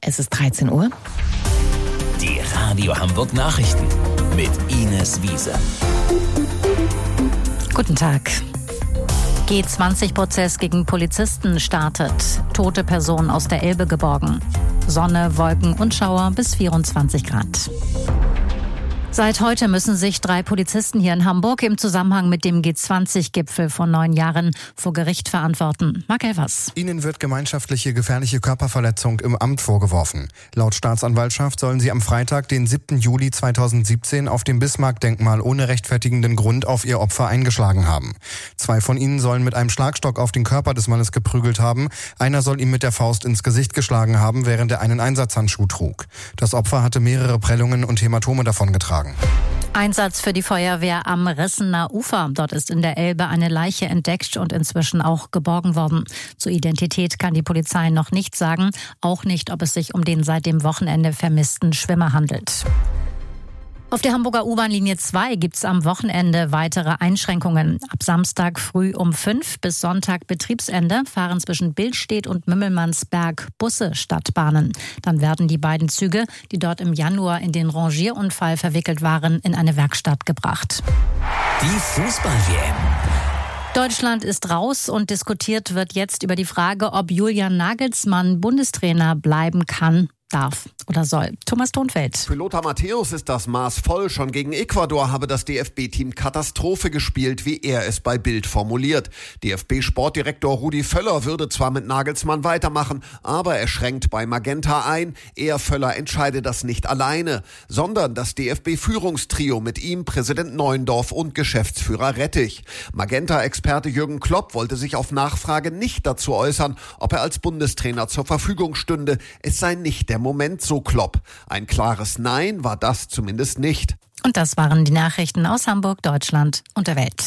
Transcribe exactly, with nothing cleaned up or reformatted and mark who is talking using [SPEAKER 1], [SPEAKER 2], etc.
[SPEAKER 1] Es ist dreizehn Uhr.
[SPEAKER 2] Die Radio Hamburg Nachrichten mit Ines Wiese.
[SPEAKER 3] Guten Tag. G zwanzig-Prozess gegen Polizisten startet. Tote Person aus der Elbe geborgen. Sonne, Wolken und Schauer bis vierundzwanzig Grad. Seit heute müssen sich drei Polizisten hier in Hamburg im Zusammenhang mit dem G zwanzig-Gipfel vor neun Jahren vor Gericht verantworten. Marc Elvers.
[SPEAKER 4] Ihnen wird gemeinschaftliche gefährliche Körperverletzung im Amt vorgeworfen. Laut Staatsanwaltschaft sollen sie am Freitag, den siebten Juli zweitausendsiebzehn, auf dem Bismarck-Denkmal ohne rechtfertigenden Grund auf ihr Opfer eingeschlagen haben. Zwei von ihnen sollen mit einem Schlagstock auf den Körper des Mannes geprügelt haben. Einer soll ihm mit der Faust ins Gesicht geschlagen haben, während er einen Einsatzhandschuh trug. Das Opfer hatte mehrere Prellungen und Hämatome davongetragen.
[SPEAKER 3] Einsatz für die Feuerwehr am Rissener Ufer. Dort ist in der Elbe eine Leiche entdeckt und inzwischen auch geborgen worden. Zur Identität kann die Polizei noch nichts sagen, auch nicht, ob es sich um den seit dem Wochenende vermissten Schwimmer handelt. Auf der Hamburger U-Bahn-Linie zwei gibt es am Wochenende weitere Einschränkungen. Ab Samstag früh um fünf bis Sonntag Betriebsende fahren zwischen Billstedt und Mümmelmannsberg Busse statt Bahnen. Dann werden die beiden Züge, die dort im Januar in den Rangierunfall verwickelt waren, in eine Werkstatt gebracht.
[SPEAKER 2] Die Fußball-W M.
[SPEAKER 3] Deutschland ist raus und diskutiert wird jetzt über die Frage, ob Julian Nagelsmann Bundestrainer bleiben kann, darf oder soll. Thomas Thonfeld.
[SPEAKER 5] Für Lothar Matthäus ist das Maß voll. Schon gegen Ecuador habe das D F B-Team Katastrophe gespielt, wie er es bei Bild formuliert. D F B-Sportdirektor Rudi Völler würde zwar mit Nagelsmann weitermachen, aber er schränkt bei Magenta ein. Er, Völler, entscheide das nicht alleine, sondern das D F B-Führungstrio mit ihm, Präsident Neuendorf und Geschäftsführer Rettich. Magenta-Experte Jürgen Klopp wollte sich auf Nachfrage nicht dazu äußern, ob er als Bundestrainer zur Verfügung stünde. Es sei nicht der Moment, so Klopp. Ein klares Nein war das zumindest nicht.
[SPEAKER 3] Und das waren die Nachrichten aus Hamburg, Deutschland und der Welt.